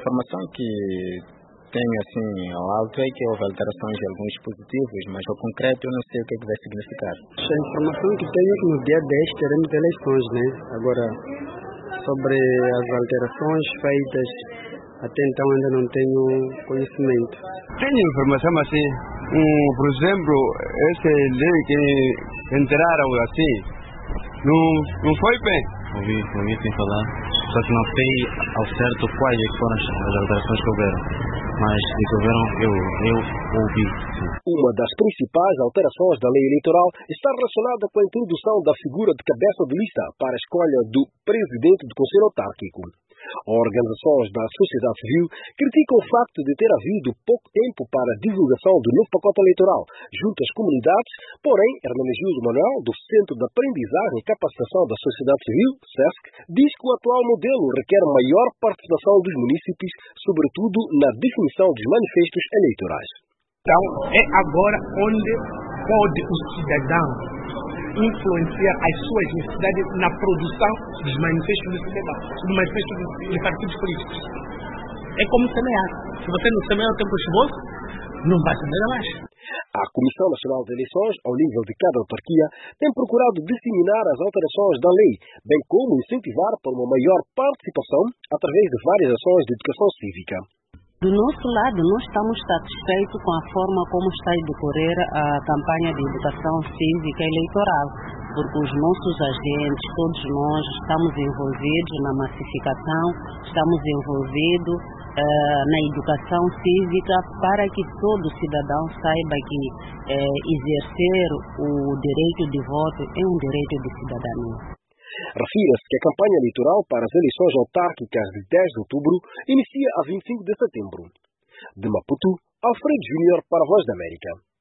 informação que tenho assim ao alto é que houve alterações de alguns dispositivos, mas ao concreto eu não sei o que é que vai significar. A informação que tenho é que no dia 10 teremos eleições, né? Agora, sobre as alterações feitas, até então ainda não tenho conhecimento. Tenho informação assim, por exemplo, essa lei que entraram assim, não foi bem. Ouvi sem falar, só que não sei ao certo quais foram as alterações que houveram, mas de que houveram eu ouvi. Sim. Uma das principais alterações da lei eleitoral está relacionada com a introdução da figura de cabeça de lista para a escolha do presidente do Conselho Autárquico. Organizações da sociedade civil criticam o facto de ter havido pouco tempo para a divulgação do novo pacote eleitoral junto às comunidades, porém, Hermenegildo Manuel, do Centro de Aprendizagem e Capacitação da Sociedade Civil, SESC, diz que o atual modelo requer maior participação dos munícipes, sobretudo na definição dos manifestos eleitorais. Então, é agora onde pode o cidadão influenciar as suas necessidades na produção dos manifestos do cidadão, dos manifestos de partidos políticos. É como semear. Se você não semeia o tempo chuvoso, não vai semear mais. A Comissão Nacional de Eleições, ao nível de cada autarquia, tem procurado disseminar as alterações da lei, bem como incentivar para uma maior participação através de várias ações de educação cívica. Do nosso lado, nós estamos satisfeitos com a forma como está a decorrer a campanha de educação cívica eleitoral, porque os nossos agentes, todos nós, estamos envolvidos na massificação, estamos envolvidos na educação cívica para que todo cidadão saiba que exercer o direito de voto é um direito de cidadania. Refira-se que a campanha eleitoral para as eleições autárquicas de 10 de outubro inicia a 25 de setembro. De Maputo, Alfredo Júnior para a Voz da América.